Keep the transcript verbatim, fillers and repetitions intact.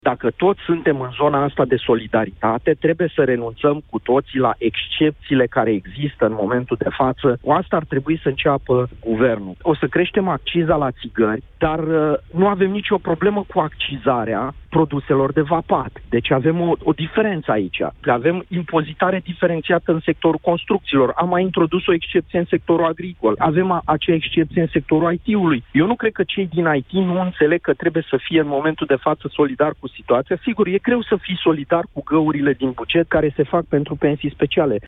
Dacă toți suntem în zona asta de solidaritate, trebuie să renunțăm cu toții la excepțiile care există în momentul de față. O asta ar trebui să înceapă guvernul. O să creștem acciza la țigări, dar uh, nu avem nicio problemă cu accizarea produselor de vapat. Deci avem o, o diferență aici. Avem impozitare diferențiată în sectorul construcțiilor. Am mai introdus o excepție în sectorul agricol. Avem a, acea excepție în sectorul I T-ului. Eu nu cred că cei din I T nu înțeleg că trebuie să fie în momentul de față solidar cu situația. Sigur, e greu să fii solidar cu găurile din buget care se fac pentru pensii speciale.